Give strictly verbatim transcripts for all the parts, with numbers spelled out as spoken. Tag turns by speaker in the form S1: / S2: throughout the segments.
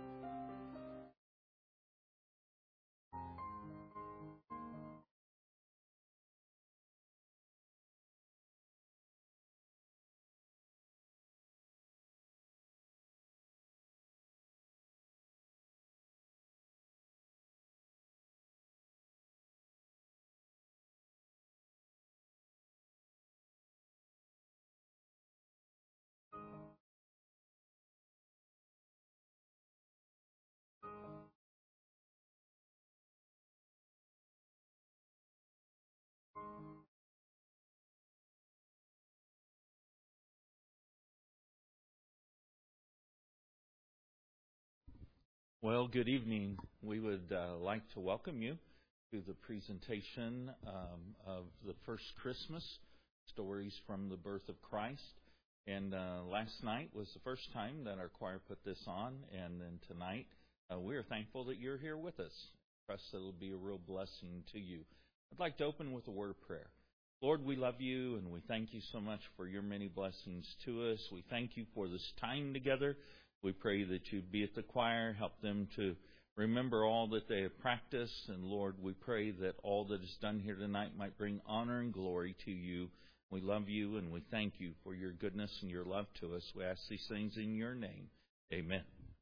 S1: Well, good evening. We would uh, like to welcome you to the presentation um, of the first Christmas, Stories from the Birth of Christ. And uh, last night was the first time that our choir put this on, and then tonight uh, we are thankful that you're here with us. I trust that it'll be a real blessing to you. I'd like to open with a word of prayer. Lord, we love you, and we thank you so much for your many blessings to us. We thank you for this time together. We pray that you be at the choir, help them to remember all that they have practiced. And Lord, we pray that all that is done here tonight might bring honor and glory to you. We love you and we thank you for your goodness and your love to us. We ask these things in your name. Amen.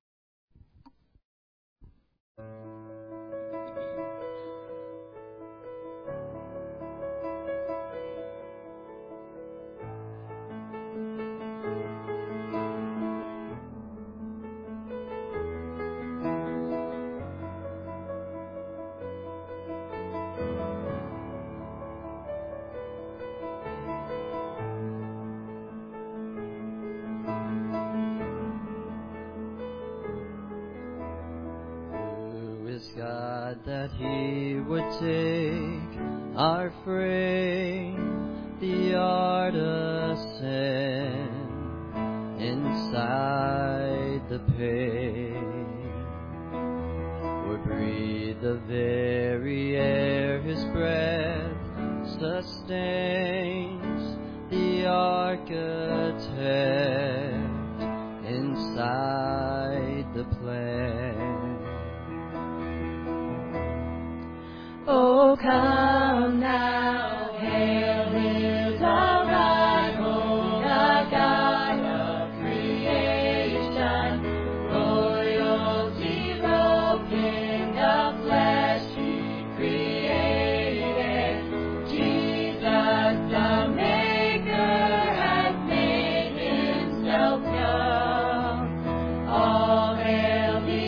S2: That he would take our frame, the artisan, inside the pain, would breathe the very air his breath sustains, the architect, inside the plan.
S3: Oh, come now, hail his arrival, the God of creation, royalty broken, the flesh he created, Jesus the Maker has made himself known. All hail the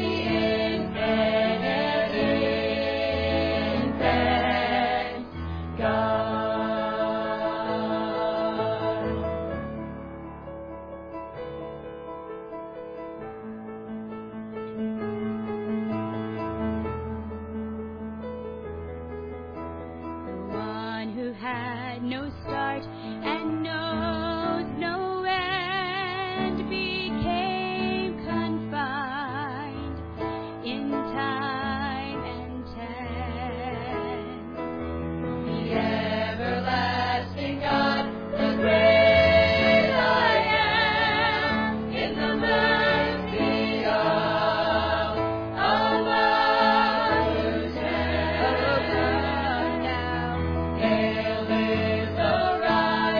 S3: Hail his arrival.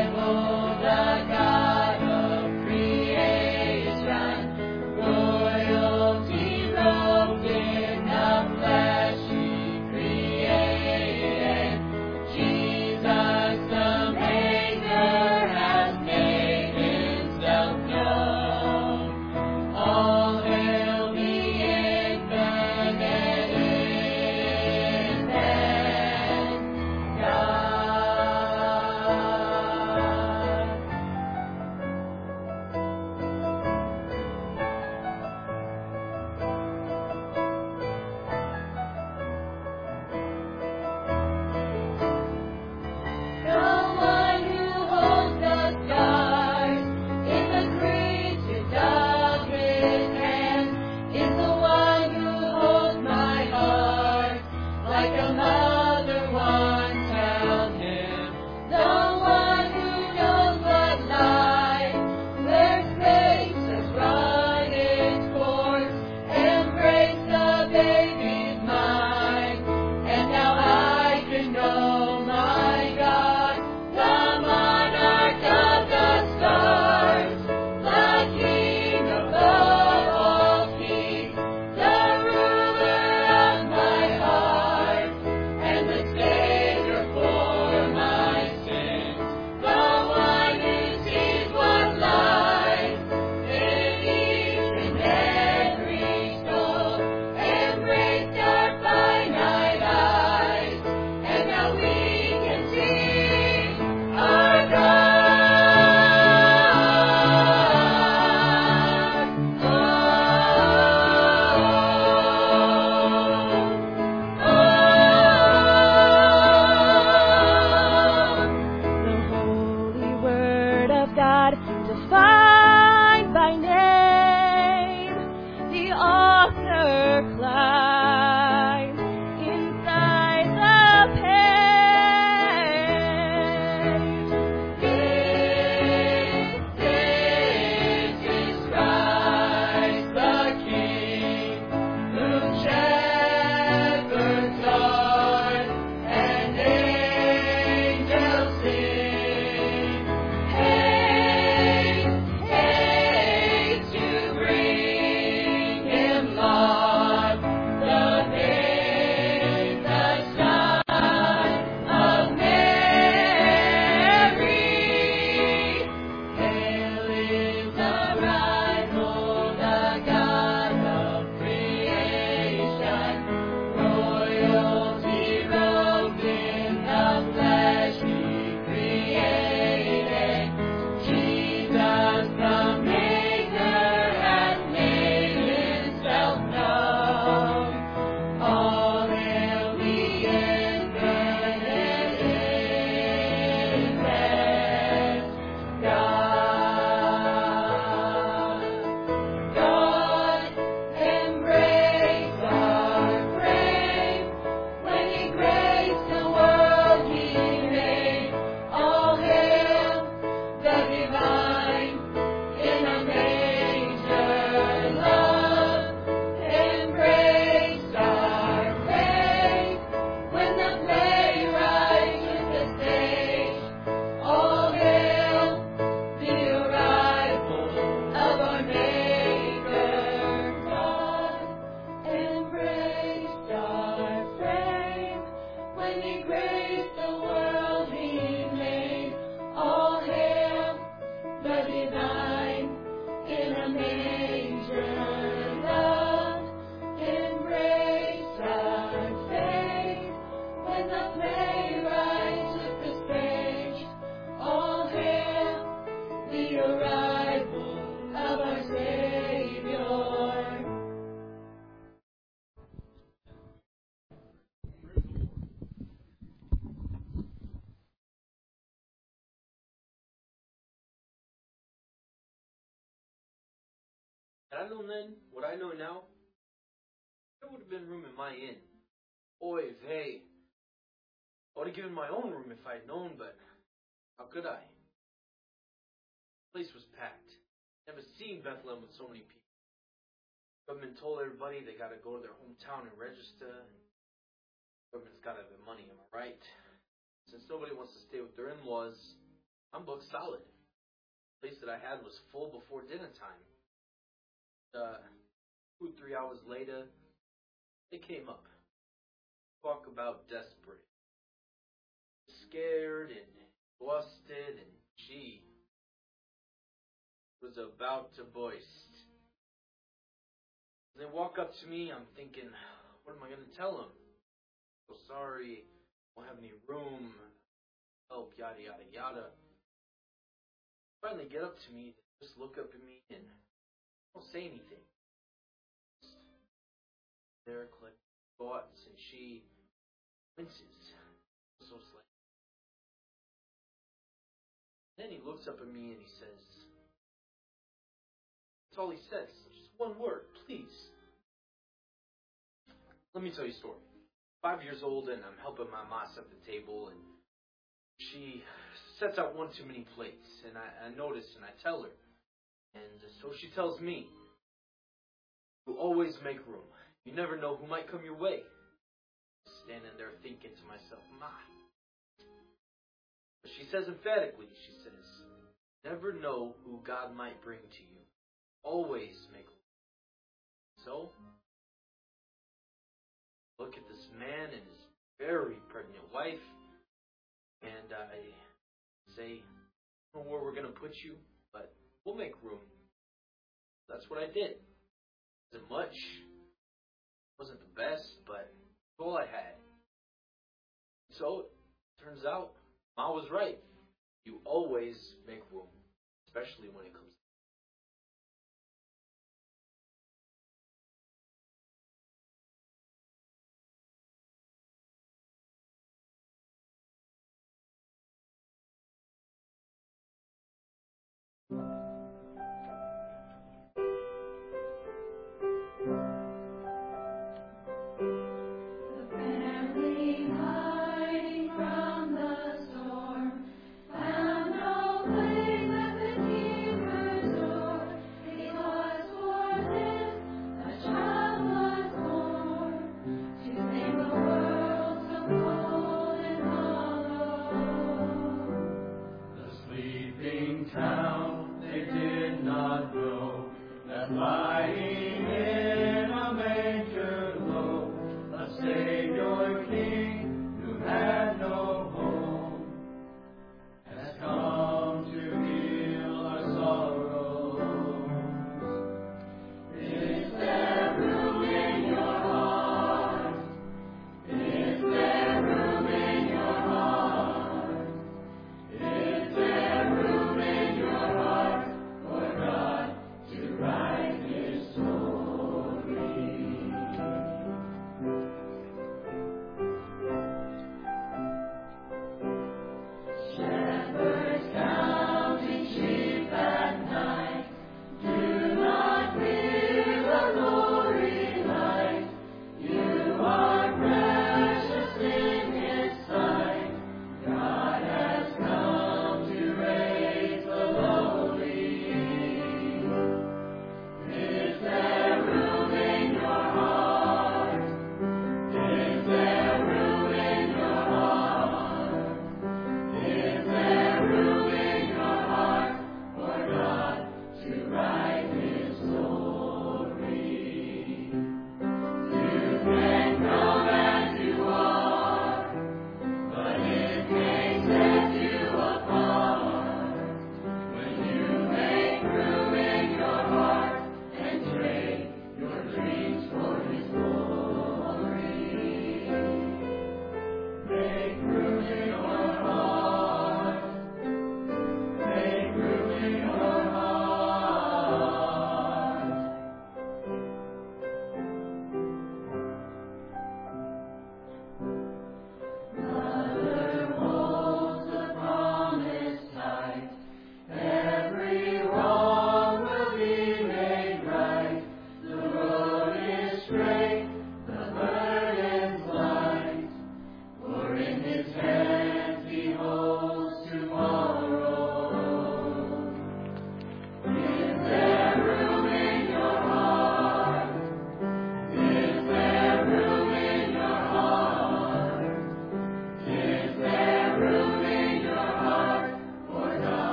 S4: Had I known then what I know now, there would have been room in my inn. Oy vey. I would have given my own room if I'd known, but how could I? The place was packed. Never seen Bethlehem with so many people. Government told everybody they got to go to their hometown and register. And government's got to have their money, am I right? Since nobody wants to stay with their in-laws, I'm booked solid. The place that I had was full before dinner time. Uh, two, three hours later, they came up. Talk about desperate. Scared and exhausted and gee. Was about to burst. They walk up to me, I'm thinking, what am I going to tell them? So sorry, won't have any room, help, yada, yada, yada. Finally get up to me, they just look up at me and don't say anything. There, collect thoughts, and she winces, so slightly. Then he looks up at me and he says, that's all he says, just one word, please. Let me tell you a story. Five years old and I'm helping my ma set the table and she sets out one too many plates and I, I notice and I tell her. And so she tells me, you always make room. You never know who might come your way. Standing there thinking to myself, Ma. But she says emphatically, she says, never know who God might bring to you. Always make room. So, look at this man and his very pregnant wife, and I say, I don't know where we're going to put you, but we'll make room. That's what I did. Wasn't much, wasn't the best, but all I had. So, it turns out, Ma was right. You always make room, especially when it comes to
S3: From the storm, found no place that the keeper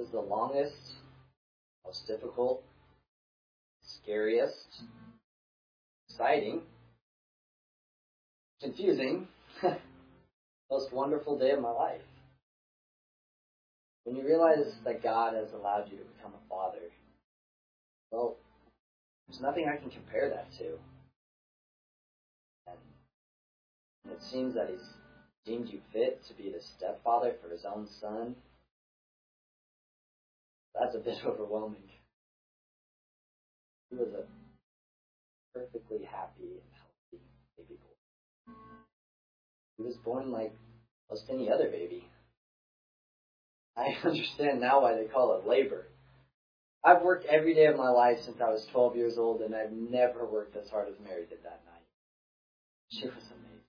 S5: was the longest, most difficult, scariest, exciting, confusing, most wonderful day of my life. When you realize that God has allowed you to become a father, well, there's nothing I can compare that to. And it seems that He's deemed you fit to be the stepfather for His own son. That's a bit overwhelming. He was a perfectly happy and healthy baby boy. He was born like most any other baby. I understand now why they call it labor. I've worked every day of my life since I was twelve years old, and I've never worked as hard as Mary did that night. She was amazing.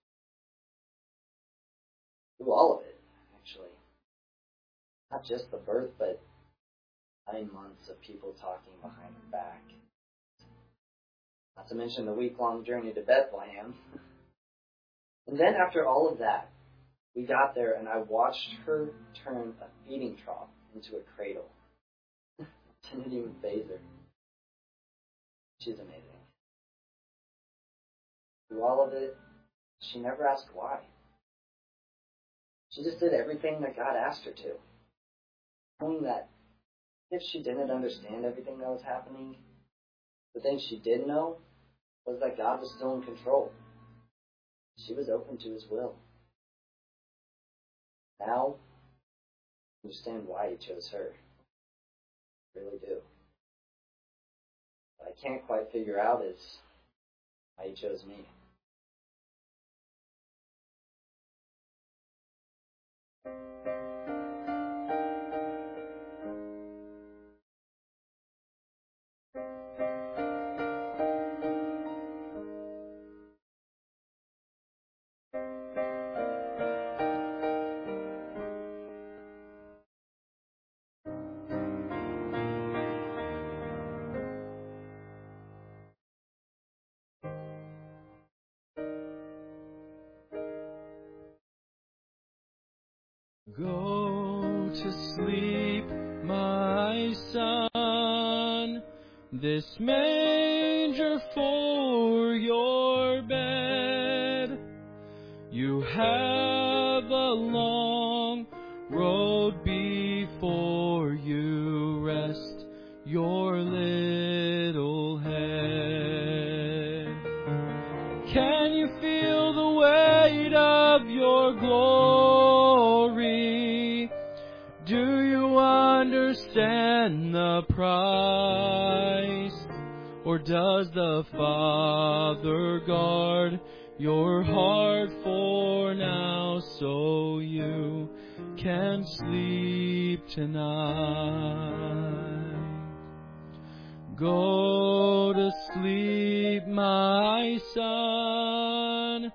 S5: Through all of it, actually. Not just the birth, but nine months of people talking behind her back. Not to mention the week-long journey to Bethlehem. And then after all of that, we got there and I watched her turn a feeding trough into a cradle. It didn't even faze her. She's amazing. Through all of it, she never asked why. She just did everything that God asked her to. Knowing that if she didn't understand everything that was happening, the thing she did know was that God was still in control. She was open to His will. Now, I understand why He chose her. I really do. What I can't quite figure out is why He chose me.
S2: Go to sleep, my son, this manger for your bed. You have a long road before you, rest your little head. Can you feel the weight of your glory? Do you understand the price? Or does the Father guard your heart for now so you can sleep tonight? Go to sleep, my son.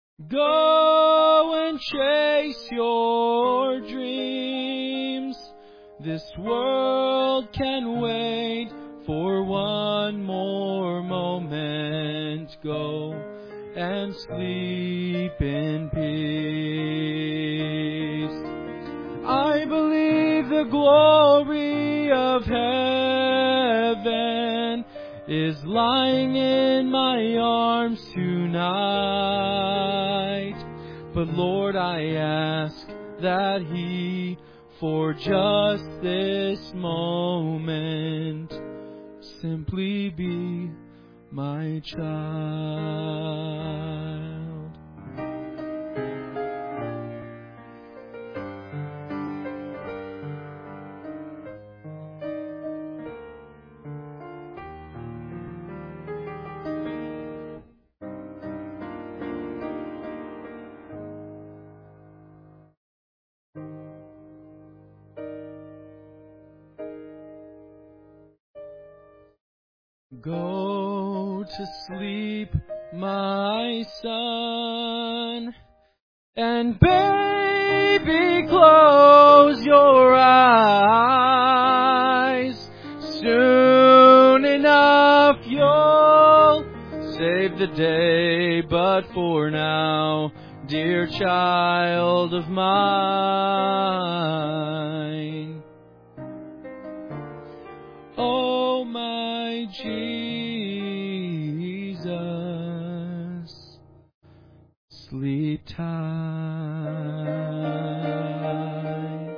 S2: Go and chase your dreams. This world can wait for one more moment. Go and sleep in peace. I believe the glory of heaven is lying in my arms tonight. But Lord, I ask that He, for just this moment, simply be my child. Go to sleep, my son, and baby, close your eyes. Soon enough you'll save the day, but for now, dear child of mine, my Jesus, sleep tight.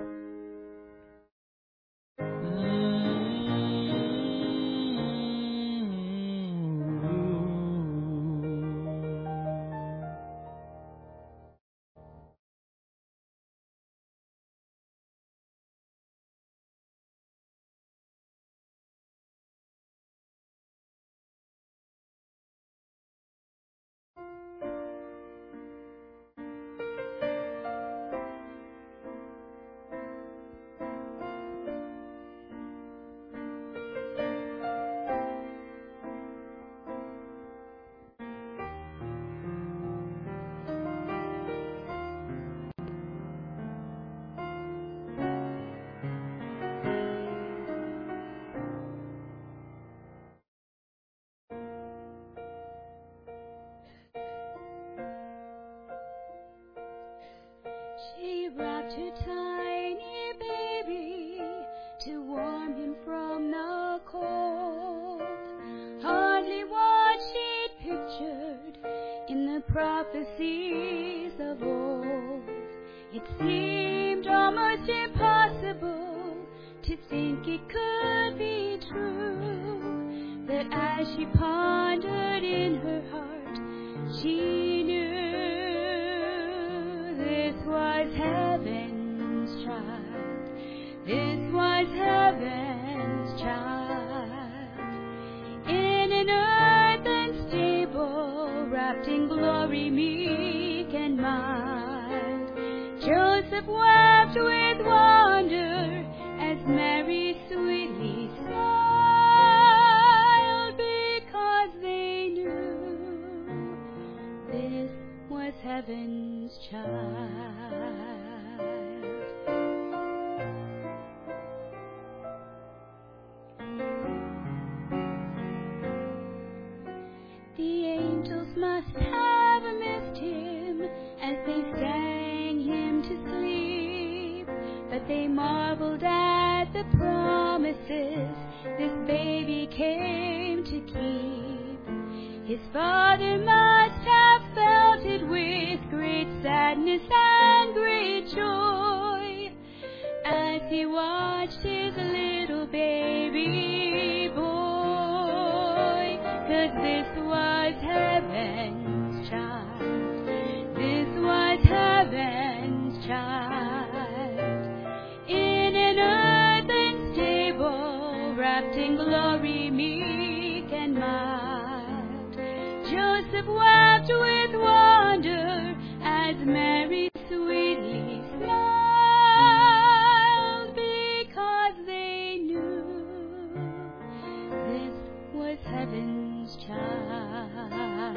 S6: She wrapped her tiny baby to warm him from the cold. Hardly what she'd pictured in the prophecies of old. It seemed almost impossible to think it could be true. But as she pondered in her heart, she knew this was heaven's child. This was heaven's child. In an earthen stable, wrapped in glory meek and mild, Joseph wept with wonder as Mary sweetly smiled, because they knew this was heaven's child. The angels must have missed him as they sang him to sleep, but they marveled at the promises this baby came to keep. His father must have felt it with great sadness and great joy as he watched his little baby boy. 'Cause this was heaven's child. This was heaven's child. In an earthen stable, wrapped in glory meek and mild, Joseph wept with wonder as Mary sweetly smiled, because they knew this was heaven's child.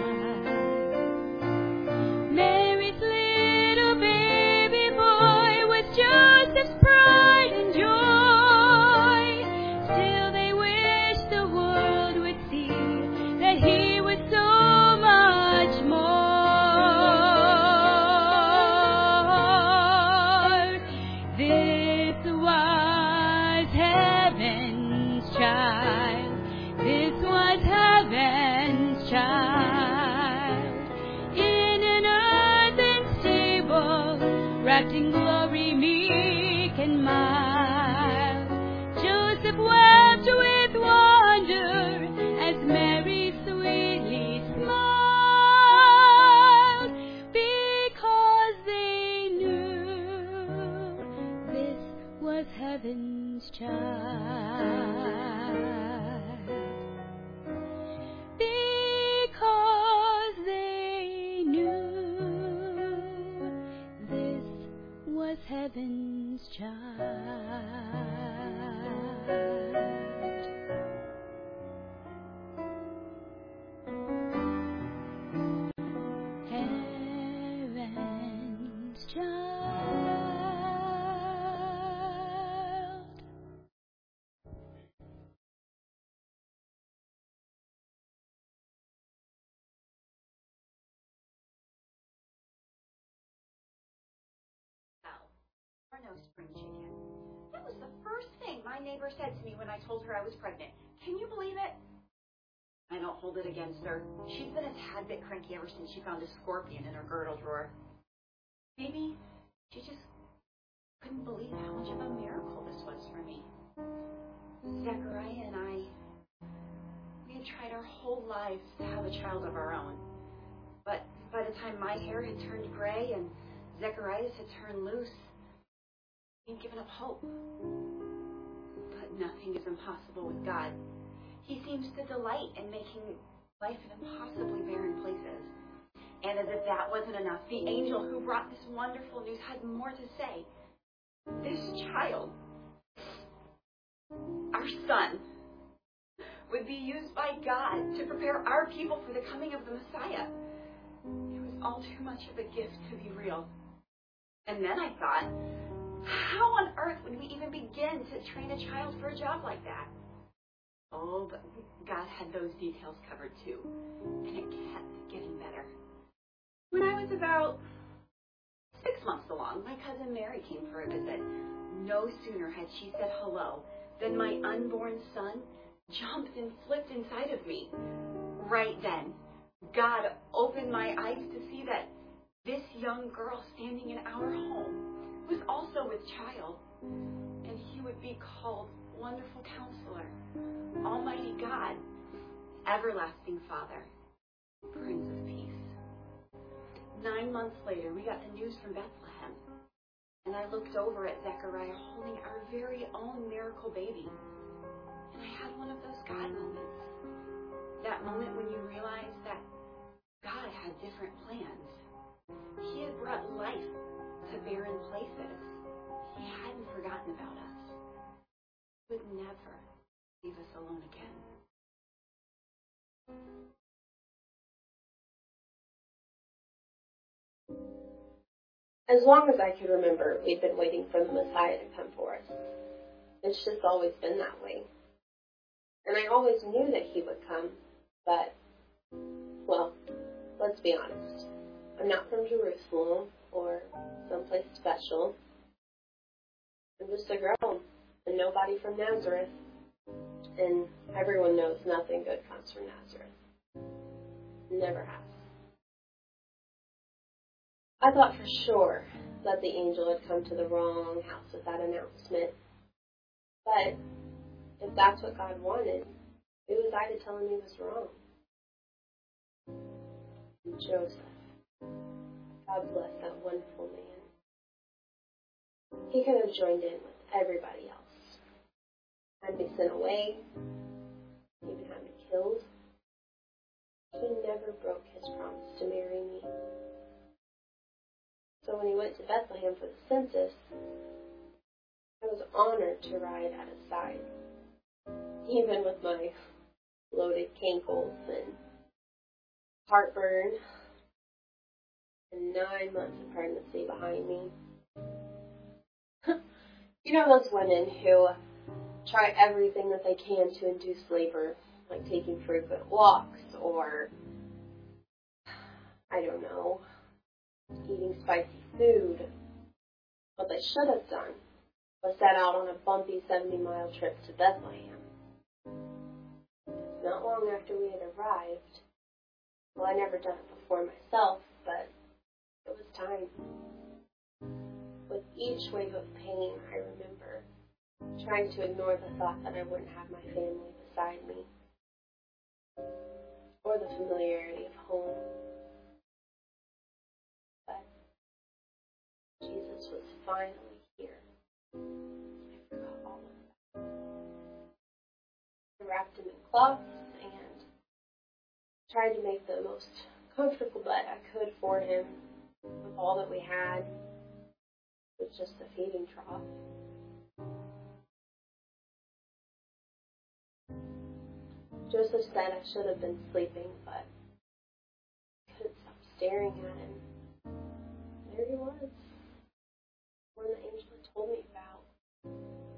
S6: Mary's little baby boy was Joseph's pride and joy. Still they wished the world would see that he was so much more. This was heaven's child. This was heaven's child. In an earthen stable, wrapped in glory meek and mild, Joseph wept with wonder as Mary sweetly smiled, because they knew this was heaven's child. Because they knew this was heaven's child. Heaven's child.
S7: Or no spring chicken. That was the first thing my neighbor said to me when I told her I was pregnant. Can you believe it? I don't hold it against her. She's been a tad bit cranky ever since she found a scorpion in her girdle drawer. Maybe she just couldn't believe how much of a miracle this was for me. Zechariah and I, we had tried our whole lives to have a child of our own. But by the time my hair had turned gray and Zechariah's had turned loose, we'd given up hope. But nothing is impossible with God. He seems to delight in making life in impossibly barren places. And as if that wasn't enough, the angel who brought this wonderful news had more to say. This child, our son, would be used by God to prepare our people for the coming of the Messiah. It was all too much of a gift to be real. And then I thought, how on earth would we even begin to train a child for a job like that? Oh, but God had those details covered too. And it kept getting better. When I was about six months along, my cousin Mary came for a visit. No sooner had she said hello than my unborn son jumped and flipped inside of me. Right then, God opened my eyes to see that this young girl standing in our home was also with child, and he would be called Wonderful Counselor, Almighty God, Everlasting Father, Prince of Peace. Nine months later, we got the news from Bethlehem, and I looked over at Zechariah holding our very own miracle baby, and I had one of those God moments. That moment when you realize that God had different plans. He had brought life to barren places. He hadn't forgotten about us. He would never leave us alone again.
S8: As long as I could remember, we'd been waiting for the Messiah to come for us. It's just always been that way. And I always knew that he would come, but, well, let's be honest. I'm not from Jerusalem or someplace special. I'm just a girl and nobody from Nazareth. And everyone knows nothing good comes from Nazareth. Never has. I thought for sure that the angel had come to the wrong house with that announcement. But if that's what God wanted, who was I to tell him he was wrong? And Joseph. God bless that wonderful man. He could have joined in with everybody else. Had me sent away, even had me killed. He never broke his promise to marry me. So when he went to Bethlehem for the census, I was honored to ride at his side, even with my loaded cankles and heartburn and nine months of pregnancy behind me. You know those women who try everything that they can to induce labor, like taking frequent walks or, I don't know, eating spicy food. What they should have done was set out on a bumpy seventy-mile trip to Bethlehem. Not long after we had arrived, well, I never done it before myself, but it was time. With each wave of pain, I remember trying to ignore the thought that I wouldn't have my family beside me, or the familiarity of home. But Jesus was finally here. I forgot all of that. I wrapped him in cloths and tried to make the most comfortable bed I could for him with all that we had. It was just a feeding trough. Joseph said I should have been sleeping, but I couldn't stop staring at him. There he was, one the angel had told me about.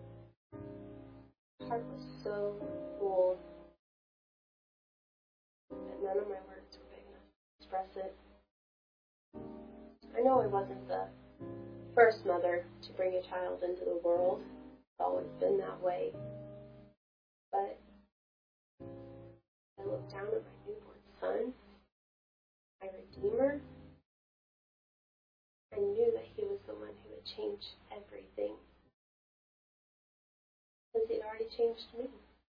S8: My heart was so full that none of my words were big enough to express it. I know I wasn't the first mother to bring a child into the world, always been that way. But I looked down at my newborn son, my Redeemer. I knew that he was the one who would change everything. Because he'd already changed me.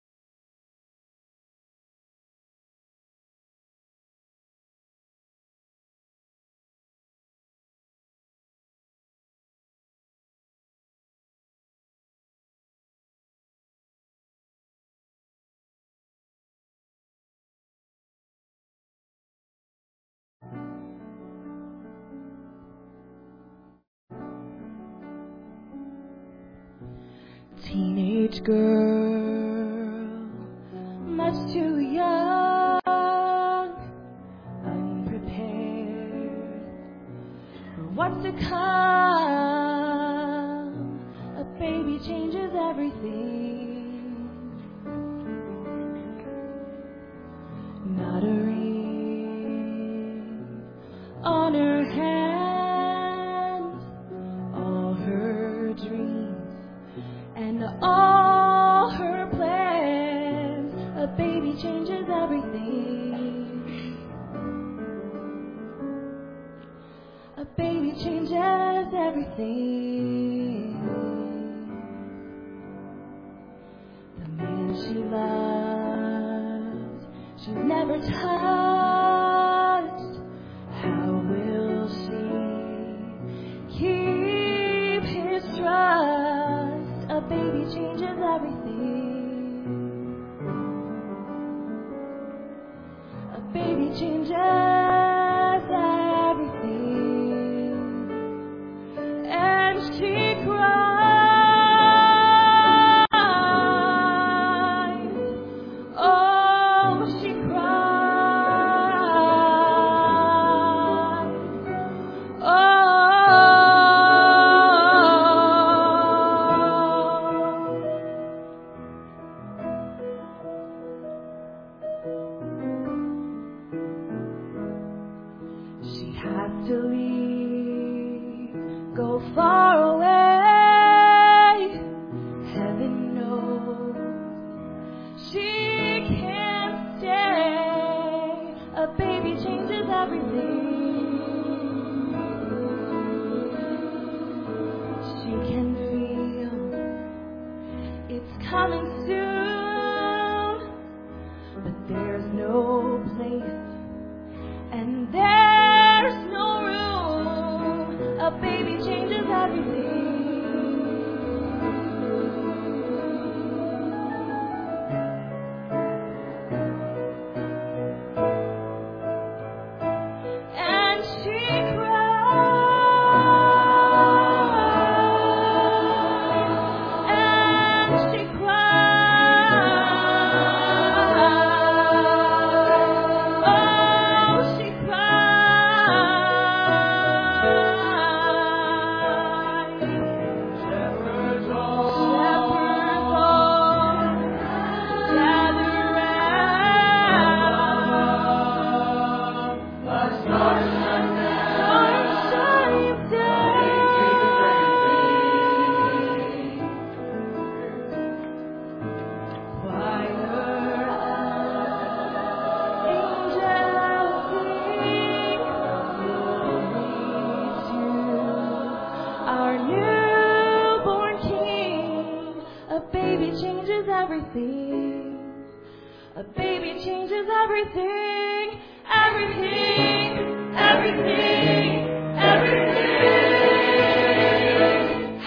S6: Teenage girl, much too young, unprepared for what's to come. A baby changes everything. Not a ring on her hand, all her dreams and all her plans. A baby changes everything. A baby changes everything. The man she loves, she's never touched. How will she keep his trust? A baby changes everything. A baby changes everything. And she cries. Oh, she cries. Oh. She has to leave, go far away. Heaven knows she can't stay. A baby changes everything. She can feel it's coming soon, but there's no place and there's no room. A baby changes everything. And she cries. And she cries. Oh, she cries. Shepherds all, shepherds all, gather round. A star-shine day. Choir of angels sing glory to our newborn King. A baby changes everything. A baby changes everything. Everything. Everything. Everything.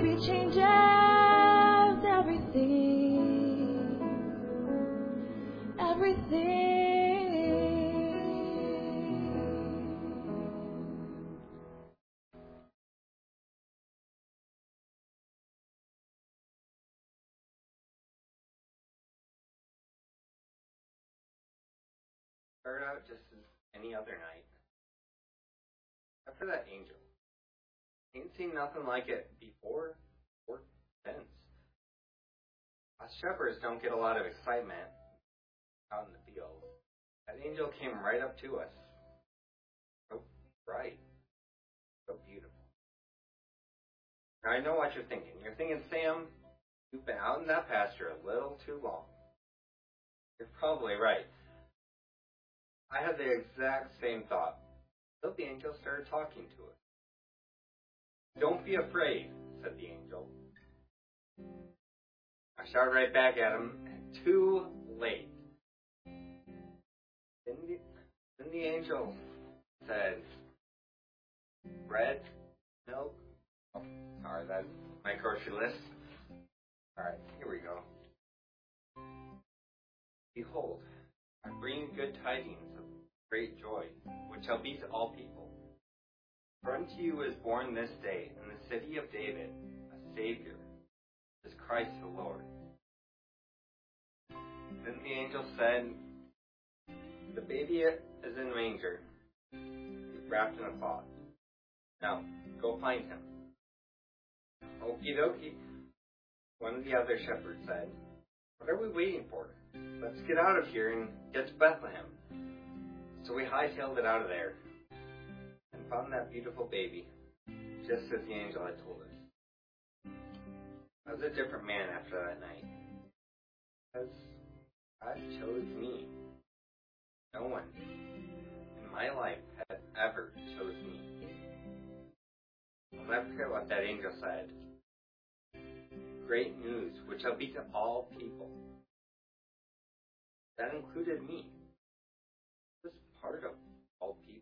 S6: baby changes everything, everything.
S9: Started out just as any other night. Except for that angel. Ain't seen nothing like it before or since. Us shepherds don't get a lot of excitement out in the field. That angel came right up to us. So bright. So beautiful. Now I know what you're thinking. You're thinking, Sam, you've been out in that pasture a little too long. You're probably right. I had the exact same thought until the angel started talking to us. Don't be afraid, said the angel. I shouted right back at him, too late. Then the, then the angel said, bread, milk. Oh, sorry, that's my grocery list. All right, here we go. Behold, I bring good tidings of great joy, which shall be to all people. For unto you is born this day in the city of David a Savior, is Christ the Lord. Then the angel said, the baby is in the manger, he's wrapped in a cloth. Now, go find him. Okie dokie, one of the other shepherds said, what are we waiting for? Let's get out of here and get to Bethlehem. So we hightailed it out of there and found that beautiful baby, just as the angel had told us. I was a different man after that night, because God chose me. No one in my life had ever chose me. I'll never forget what that angel said. Great news, which shall be to all people. That included me. I was part of all people.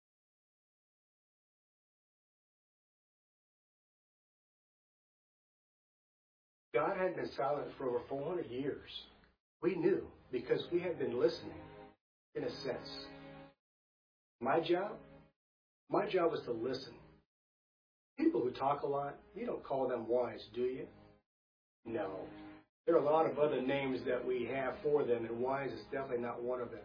S10: God had been silent for over four hundred years. We knew because we had been listening, in a sense. My job? My job was to listen. People who talk a lot, you don't call them wise, do you? No. There are a lot of other names that we have for them, and wise is definitely not one of them.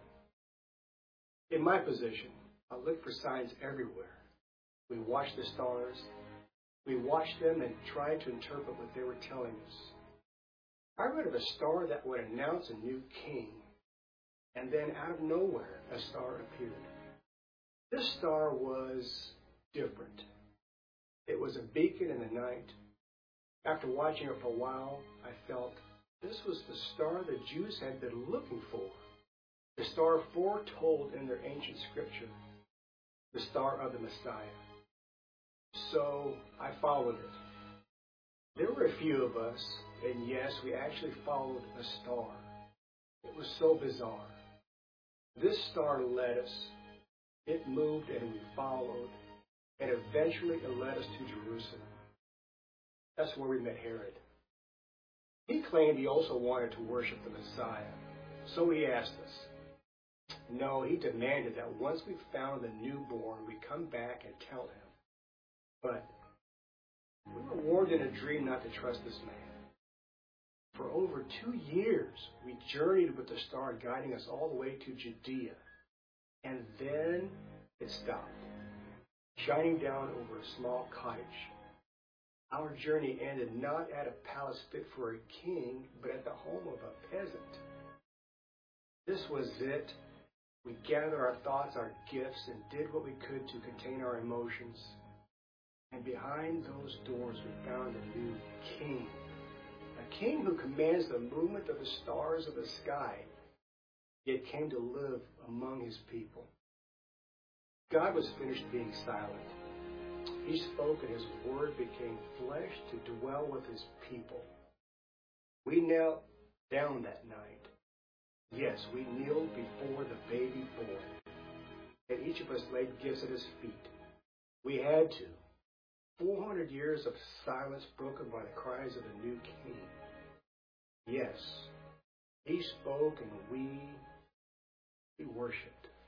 S10: In my position, I look for signs everywhere. We watch the stars. We watched them and tried to interpret what they were telling us. I read of a star that would announce a new king, and then out of nowhere, a star appeared. This star was different. It was a beacon in the night. After watching it for a while, I felt this was the star the Jews had been looking for, the star foretold in their ancient scripture, the star of the Messiah. So I followed it. There were a few of us, and yes, we actually followed a star. It was so bizarre. This star led us. It moved and we followed, and eventually it led us to Jerusalem. That's where we met Herod. He claimed he also wanted to worship the Messiah, so he asked us. No, he demanded that once we found the newborn, we come back and tell him. But we were warned in a dream not to trust this man. For over two years, we journeyed with the star guiding us all the way to Judea. And then it stopped, shining down over a small cottage. Our journey ended not at a palace fit for a king, but at the home of a peasant. This was it. We gathered our thoughts, our gifts, and did what we could to contain our emotions. And behind those doors we found a new king. A king who commands the movement of the stars of the sky, yet came to live among his people. God was finished being silent. He spoke and his word became flesh to dwell with his people. We knelt down that night. Yes, we kneeled before the baby born. And each of us laid gifts at his feet. We had to. four hundred years of silence broken by the cries of a new king. Yes, he spoke and we, we worshipped.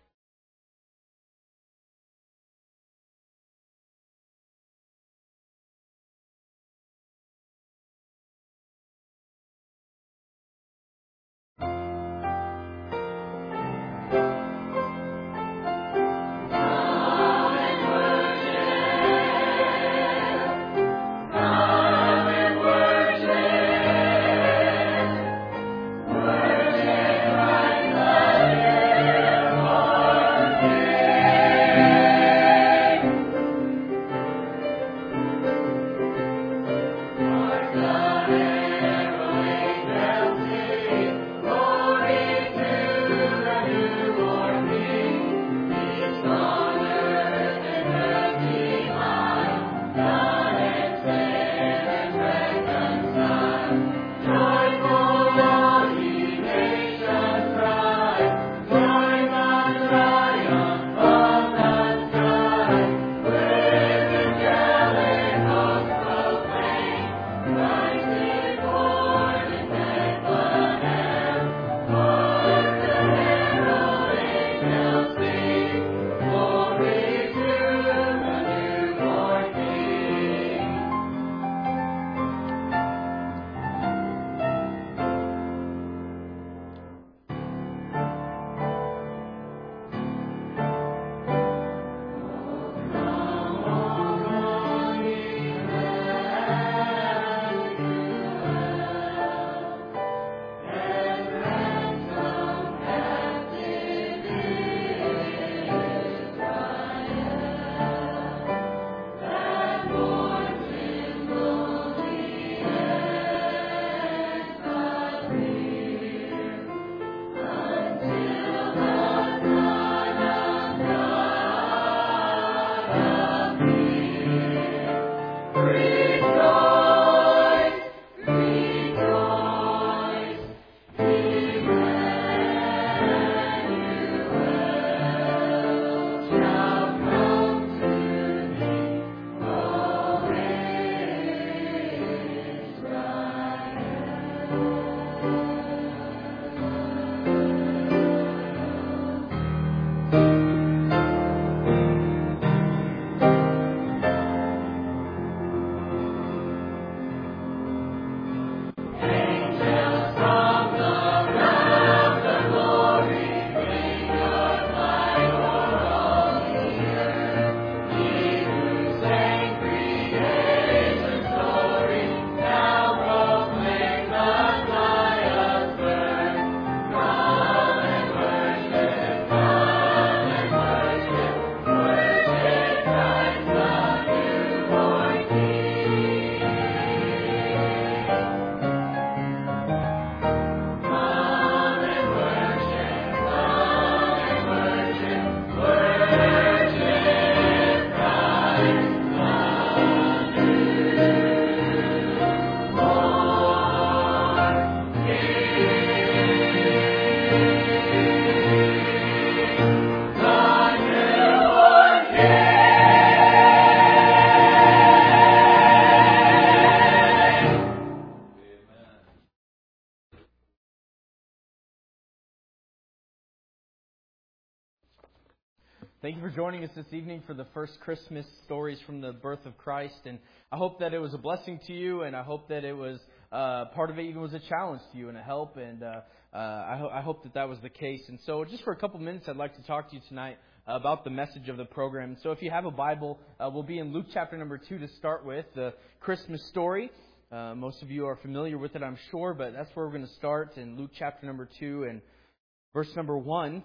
S2: Thank you for joining us this evening for the first Christmas stories from the birth of Christ. And I hope that it was a blessing to you, and I hope that it was, uh, part of it even was a challenge to you and a help. And uh, uh, I, ho- I hope that that was the case. And so just for a couple minutes, I'd like to talk to you tonight about the message of the program. So if you have a Bible, uh, we'll be in Luke chapter number two to start with, the Christmas story. Uh, most of you are familiar with it, I'm sure, but that's where we're going to start in Luke chapter number two and verse number one.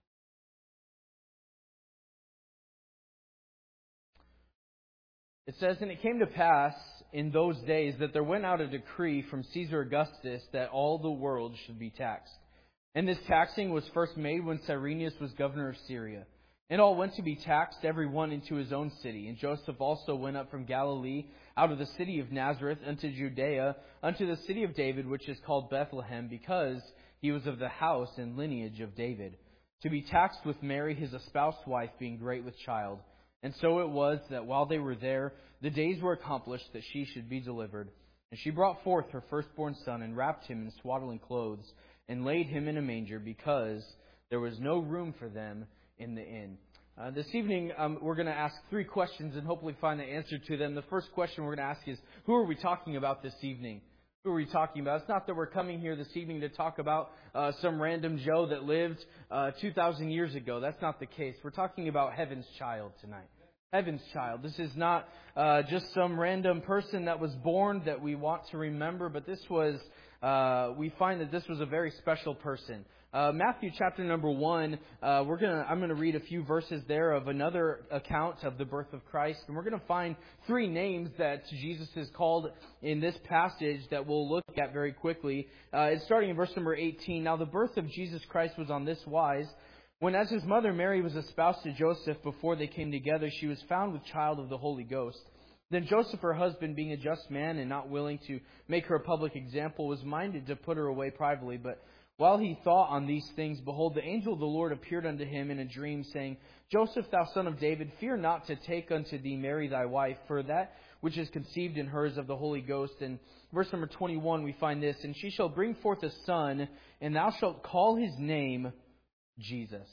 S2: It says, "And it came to pass in those days that there went out a decree from Caesar Augustus that all the world should be taxed. And this taxing was first made when Cyrenius was governor of Syria. And all went to be taxed, every one into his own city. And Joseph also went up from Galilee, out of the city of Nazareth, unto Judea, unto the city of David, which is called Bethlehem, because he was of the house and lineage of David, to be taxed with Mary, his espoused wife, being great with child. And so it was that while they were there, the days were accomplished that she should be delivered. And she brought forth her firstborn son and wrapped him in swaddling clothes and laid him in a manger because there was no room for them in the inn. Uh, this evening, um, we're going to ask three questions and hopefully find the answer to them. The first question we're going to ask is, who are we talking about this evening? Who are we talking about? It's not that we're coming here this evening to talk about uh, some random Joe that lived uh, two thousand years ago. That's not the case. We're talking about Heaven's child tonight. Heaven's child. This is not uh, just some random person that was born that we want to remember, but this was, uh, we find that this was a very special person. Uh, Matthew chapter number one, uh, we're gonna, I'm going to read a few verses there of another account of the birth of Christ. And we're going to find three names that Jesus is called in this passage that we'll look at very quickly. Uh, it's starting in verse number eighteen. Now the birth of Jesus Christ was on this wise. When as his mother Mary was espoused to Joseph before they came together, she was found with child of the Holy Ghost. Then Joseph, her husband, being a just man and not willing to make her a public example, was minded to put her away privately. But while he thought on these things, behold, the angel of the Lord appeared unto him in a dream, saying, Joseph, thou son of David, fear not to take unto thee Mary thy wife, for that which is conceived in her is of the Holy Ghost. And verse number twenty-one, we find this, And she shall bring forth a son, and thou shalt call his name Jesus.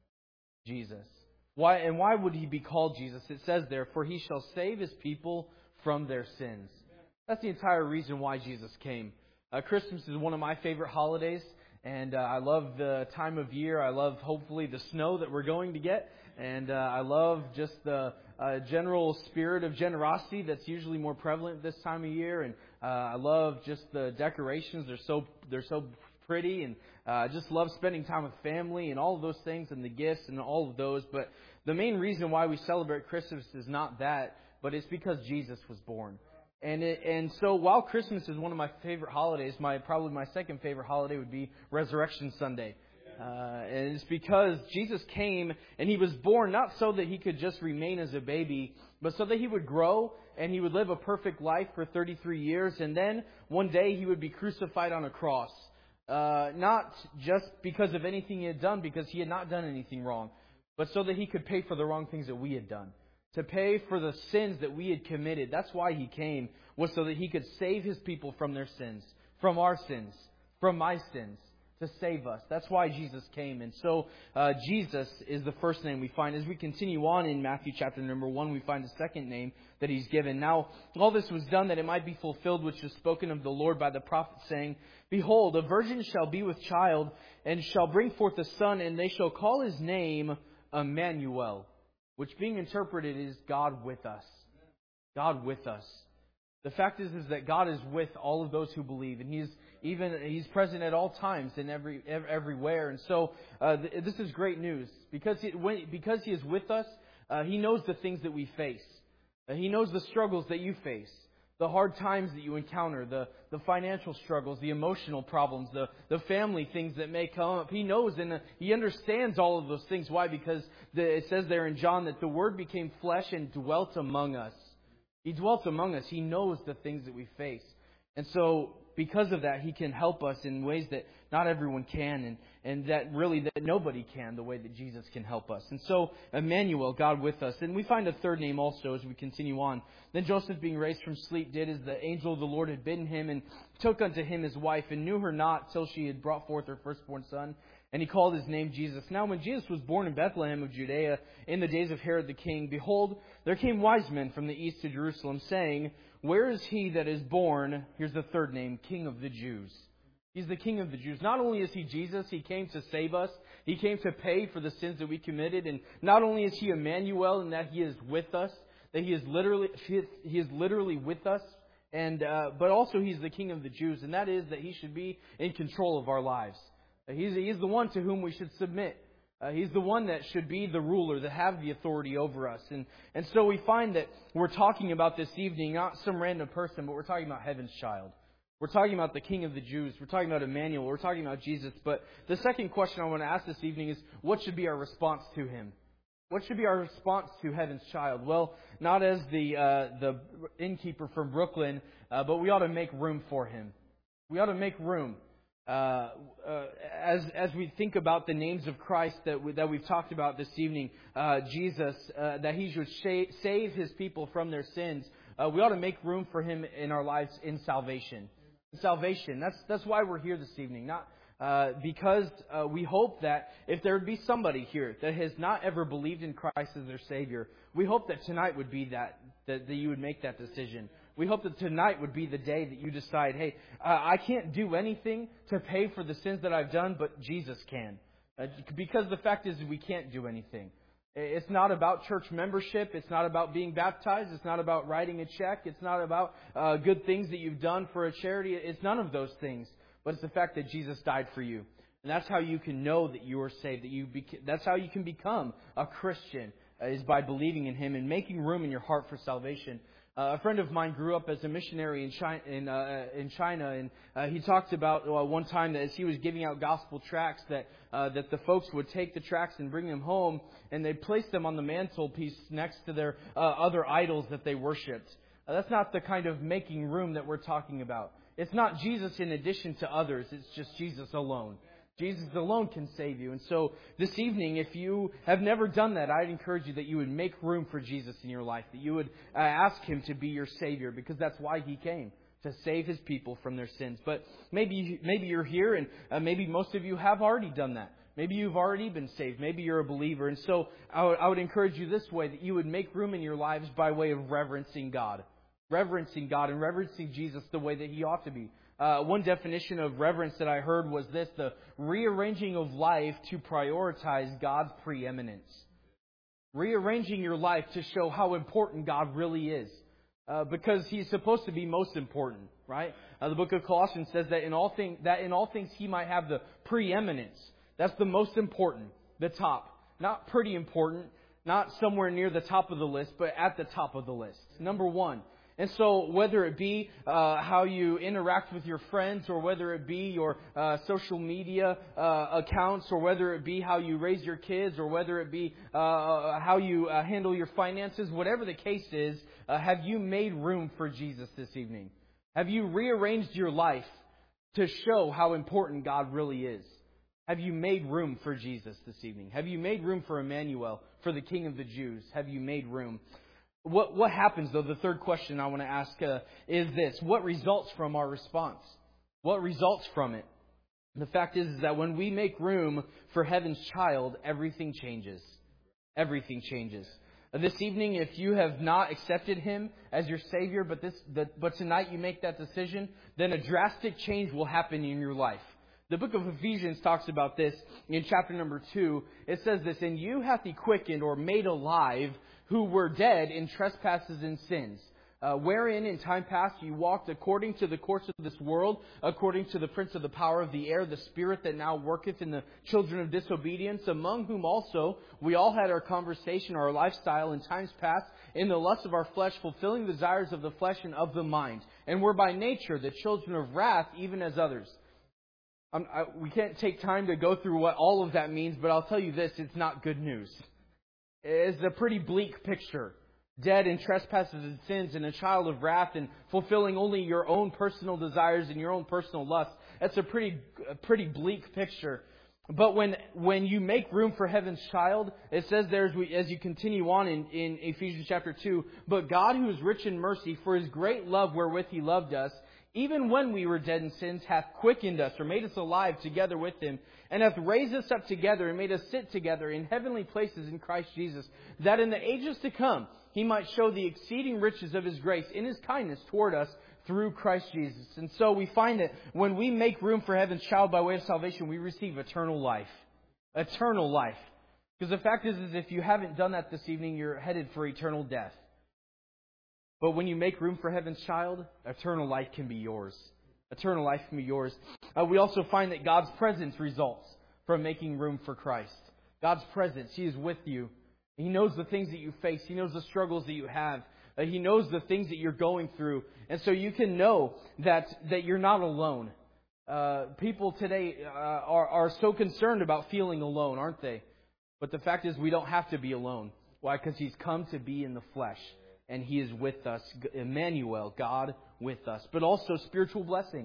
S2: Jesus. Why and why would he be called Jesus? It says there, for he shall save his people from their sins. That's the entire reason why Jesus came. Uh, Christmas is one of my favorite holidays. And uh, I love the time of year. I love, hopefully, the snow that we're going to get. And uh, I love just the uh, general spirit of generosity that's usually more prevalent this time of year. And uh, I love just the decorations. They're so they're so pretty. And uh, I just love spending time with family and all of those things and the gifts and all of those. But the main reason why we celebrate Christmas is not that, but it's because Jesus was born. And it, and so while Christmas is one of my favorite holidays, my probably my second favorite holiday would be Resurrection Sunday. Uh, and it's because Jesus came and he was born not so that he could just remain as a baby, but so that he would grow and he would live a perfect life for thirty-three years. And then one day he would be crucified on a cross. Uh, not just because of anything he had done, because he had not done anything wrong, but so that he could pay for the wrong things that we had done. To pay for the sins that we had committed. That's why he came, was so that he could save his people from their sins, from our sins, from my sins, to save us. That's why Jesus came. And so uh, Jesus is the first name we find. As we continue on in Matthew chapter number one, we find the second name that he's given. Now, all this was done that it might be fulfilled, which is spoken of the Lord by the prophet, saying, Behold, a virgin shall be with child, and shall bring forth a son, and they shall call his name Emmanuel. Which being interpreted is God with us. God with us. The fact is, is that God is with all of those who believe, and He's even He's present at all times and every everywhere. And so uh, th- this is great news because he, when, because He is with us. Uh, he knows the things that we face. Uh, he knows the struggles that you face, the hard times that you encounter, the the financial struggles, the emotional problems, the the family things that may come up. He knows and uh, He understands all of those things. Why? Because the, it says there in John that the Word became flesh and dwelt among us. He dwelt among us. He knows the things that we face. And so because of that, He can help us in ways that not everyone can, and, and that really that nobody can, the way that Jesus can help us. And so Emmanuel, God with us. And we find a third name also as we continue on. Then Joseph, being raised from sleep, did as the angel of the Lord had bidden him, and took unto him his wife, and knew her not till she had brought forth her firstborn son. And he called his name Jesus. Now when Jesus was born in Bethlehem of Judea, in the days of Herod the king, behold, there came wise men from the east to Jerusalem, saying, Where is he that is born, here's the third name, King of the Jews? He's the King of the Jews. Not only is He Jesus, He came to save us. He came to pay for the sins that we committed. And not only is He Emmanuel in that He is with us, that He is literally He is literally with us, and uh, but also He's the King of the Jews, and that is that He should be in control of our lives. He's, he's the one to whom we should submit. Uh, he's the one that should be the ruler, that have the authority over us. And and so we find that we're talking about this evening, not some random person, but we're talking about Heaven's child. We're talking about the King of the Jews. We're talking about Emmanuel. We're talking about Jesus. But the second question I want to ask this evening is, what should be our response to Him? What should be our response to Heaven's child? Well, not as the uh, the innkeeper from Brooklyn, uh, but we ought to make room for Him. We ought to make room. Uh, uh, as as we think about the names of Christ that we, that we've talked about this evening, uh, Jesus, uh, that He should sh- save His people from their sins, uh, we ought to make room for Him in our lives in salvation. Salvation. That's that's why we're here this evening. Not uh, because uh, we hope that if there would be somebody here that has not ever believed in Christ as their Savior, we hope that tonight would be that that, that you would make that decision. We hope that tonight would be the day that you decide, hey, uh, I can't do anything to pay for the sins that I've done, but Jesus can. Uh, because the fact is we can't do anything. It's not about church membership. It's not about being baptized. It's not about writing a check. It's not about uh, good things that you've done for a charity. It's none of those things. But it's the fact that Jesus died for you. And that's how you can know that you are saved. That you beca- That's how you can become a Christian, uh, is by believing in Him and making room in your heart for salvation. Uh, a friend of mine grew up as a missionary in China, in, uh, in China and uh, he talked about uh, one time that as he was giving out gospel tracts, that uh, that the folks would take the tracts and bring them home, and they'd place them on the mantelpiece next to their uh, other idols that they worshipped. Uh, that's not the kind of making room that we're talking about. It's not Jesus in addition to others. It's just Jesus alone. Jesus alone can save you. And so this evening, if you have never done that, I'd encourage you that you would make room for Jesus in your life, that you would uh, ask Him to be your Savior, because that's why He came, to save His people from their sins. But maybe maybe you're here, and uh, maybe most of you have already done that. Maybe you've already been saved. Maybe you're a believer. And so I would, I would encourage you this way, that you would make room in your lives by way of reverencing God. Reverencing God and reverencing Jesus the way that He ought to be. Uh, one definition of reverence that I heard was this: the rearranging of life to prioritize God's preeminence. Rearranging your life to show how important God really is. Uh, because He's supposed to be most important, right? Uh, the book of Colossians says that in all things, that in all things He might have the preeminence. That's the most important, the top. Not pretty important, not somewhere near the top of the list, but at the top of the list. Number one. And so whether it be uh, how you interact with your friends, or whether it be your uh, social media uh, accounts, or whether it be how you raise your kids, or whether it be uh, how you uh, handle your finances, whatever the case is, uh, have you made room for Jesus this evening? Have you rearranged your life to show how important God really is? Have you made room for Jesus this evening? Have you made room for Emmanuel, for the King of the Jews? Have you made room? What what happens, though, the third question I want to ask uh, is this: what results from our response? What results from it? The fact is, is that when we make room for heaven's child, everything changes. Everything changes. Uh, this evening, if you have not accepted Him as your Savior, but this the, but tonight you make that decision, then a drastic change will happen in your life. The book of Ephesians talks about this in chapter number two. It says this: "And you hath He quickened, or made alive, who were dead in trespasses and sins, uh, wherein in time past you walked according to the course of this world, according to the prince of the power of the air, the spirit that now worketh in the children of disobedience, among whom also we all had our conversation, our lifestyle in times past, in the lust of our flesh, fulfilling the desires of the flesh and of the mind, and were by nature the children of wrath, even as others." Um, I, we can't take time to go through what all of that means, but I'll tell you this: it's not good news. It's a pretty bleak picture. Dead in trespasses and sins, and a child of wrath, and fulfilling only your own personal desires and your own personal lusts. That's a pretty, a pretty bleak picture. But when when you make room for heaven's child, it says there as, we, as you continue on in, in Ephesians chapter two, "But God, who is rich in mercy, for His great love wherewith He loved us, even when we were dead in sins, hath quickened us," or made us alive together with Him, "and hath raised us up together, and made us sit together in heavenly places in Christ Jesus, that in the ages to come He might show the exceeding riches of His grace in His kindness toward us through Christ Jesus." And so we find that when we make room for heaven's child by way of salvation, we receive eternal life. Eternal life. Because the fact is, is if you haven't done that this evening, you're headed for eternal death. But when you make room for heaven's child, eternal life can be yours. Eternal life can be yours. Uh, we also find that God's presence results from making room for Christ. God's presence. He is with you. He knows the things that you face. He knows the struggles that you have. Uh, he knows the things that you're going through. And so you can know that, that you're not alone. Uh, people today uh, are, are so concerned about feeling alone, aren't they? But the fact is, we don't have to be alone. Why? Because He's come to be in the flesh. And He is with us, Emmanuel, God with us. But also spiritual blessings.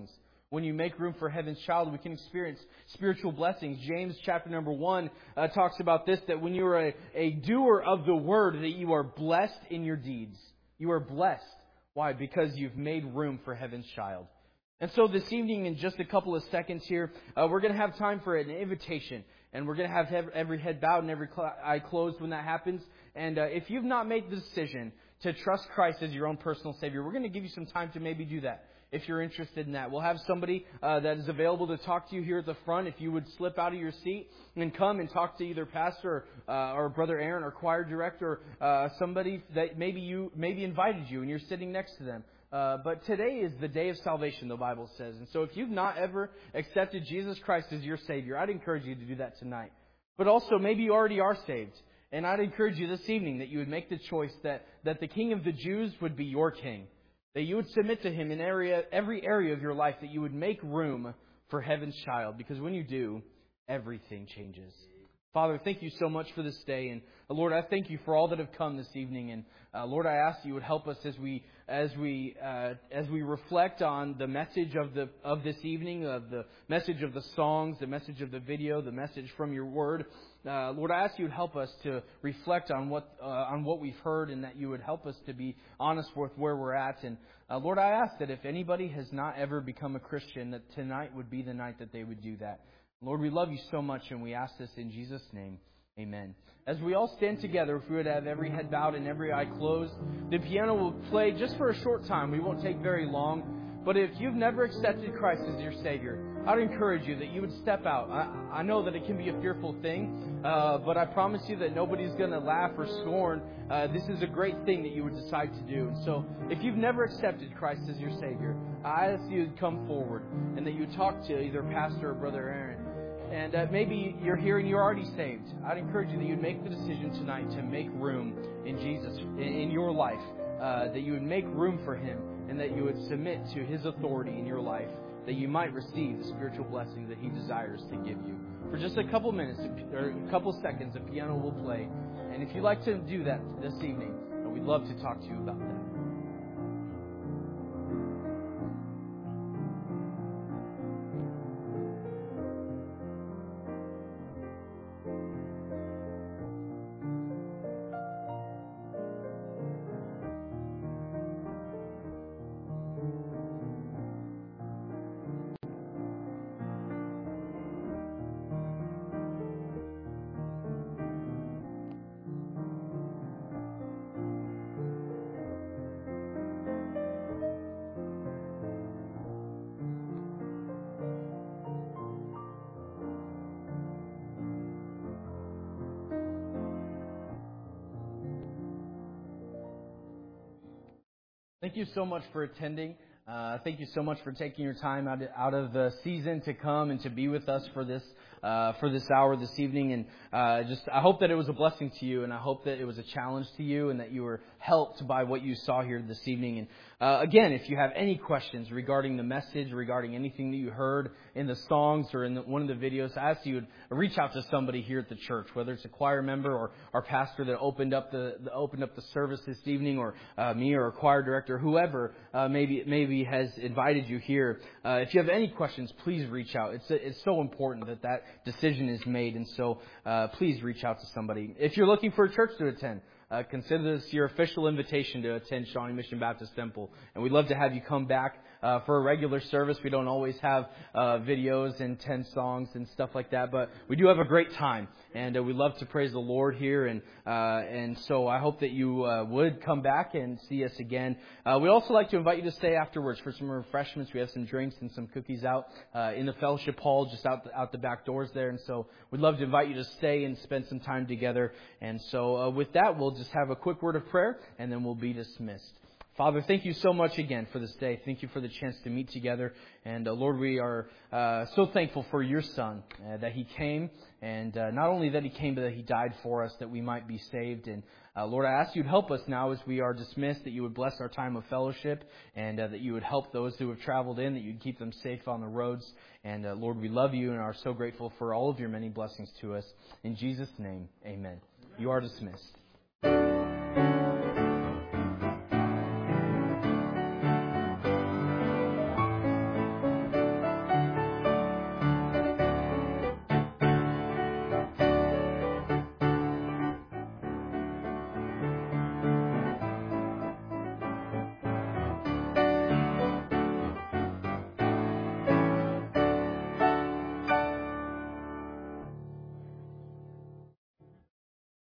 S2: When you make room for heaven's child, we can experience spiritual blessings. James chapter number one uh, talks about this, that when you are a, a doer of the word, that you are blessed in your deeds. You are blessed. Why? Because you've made room for heaven's child. And so this evening, in just a couple of seconds here, uh, we're going to have time for an invitation. And we're going to have every head bowed and every eye closed when that happens. And uh, if you've not made the decision to trust Christ as your own personal Savior, we're going to give you some time to maybe do that. If you're interested in that, we'll have somebody uh, that is available to talk to you here at the front. If you would slip out of your seat and come and talk to either pastor or, uh, or Brother Aaron or choir director, or uh, somebody that maybe you maybe invited you and you're sitting next to them. Uh, but today is the day of salvation, the Bible says. And so if you've not ever accepted Jesus Christ as your Savior, I'd encourage you to do that tonight. But also, maybe you already are saved. And I'd encourage you this evening that you would make the choice that, that the King of the Jews would be your King. That you would submit to Him in area, every area of your life, that you would make room for heaven's child. Because when you do, everything changes. Father, thank you so much for this day. And uh, Lord, I thank you for all that have come this evening. And uh, Lord, I ask you would help us as we as we uh, as we reflect on the message of the of this evening, of the message of the songs, the message of the video, the message from your word. Uh, Lord, I ask you would help us to reflect on what uh, on what we've heard, and that you would help us to be honest with where we're at. And uh, Lord, I ask that if anybody has not ever become a Christian, that tonight would be the night that they would do that. Lord, we love you so much, and we ask this in Jesus' name. Amen. As we all stand together, if we would have every head bowed and every eye closed, the piano will play just for a short time. We won't take very long. But if you've never accepted Christ as your Savior, I'd encourage you that you would step out. I, I know that it can be a fearful thing, uh, but I promise you that nobody's going to laugh or scorn. Uh, this is a great thing that you would decide to do. And so, if you've never accepted Christ as your Savior, I ask you to come forward and that you talk to either Pastor or Brother Aaron. And uh, maybe you're here and you're already saved. I'd encourage you that you'd make the decision tonight to make room in Jesus, in your life, uh, that you would make room for Him, and that you would submit to His authority in your life, that you might receive the spiritual blessing that He desires to give you. For just a couple minutes, or a couple seconds, the piano will play. And if you'd like to do that this evening, we'd love to talk to you about that. Thank you so much for attending. Uh, thank you so much for taking your time out of, out of the season to come and to be with us for this uh, for this hour this evening. And uh, just I hope that it was a blessing to you, and I hope that it was a challenge to you, and that you were helped by what you saw here this evening. And uh, again, if you have any questions regarding the message, regarding anything that you heard in the songs or in the, one of the videos, I ask you to reach out to somebody here at the church, whether it's a choir member or our pastor that opened up the, the opened up the service this evening, or uh, me or a choir director, whoever uh, maybe maybe has invited you here. Uh, if you have any questions, please reach out. It's it's so important that that decision is made, and so uh, please reach out to somebody. If you're looking for a church to attend, Uh, consider this your official invitation to attend Shawnee Mission Baptist Temple. And we'd love to have you come back uh, for a regular service. We don't always have uh, videos and ten songs and stuff like that, but we do have a great time. And uh, we love to praise the Lord here. And uh, and so I hope that you uh, would come back and see us again. Uh, we'd also like to invite you to stay afterwards for some refreshments. We have some drinks and some cookies out uh, in the fellowship hall, just out the, out the back doors there. And so we'd love to invite you to stay and spend some time together. And so uh, with that, we'll just have a quick word of prayer, and then we'll be dismissed. Father, thank you so much again for this day. Thank you for the chance to meet together. And uh, Lord, we are uh, so thankful for your Son, uh, that He came, and uh, not only that He came, but that He died for us, that we might be saved. And uh, Lord, I ask you to help us now as we are dismissed, that you would bless our time of fellowship, and uh, that you would help those who have traveled in, that you'd keep them safe on the roads. And uh, Lord, we love you and are so grateful for all of your many blessings to us. In Jesus' name, amen. You are dismissed.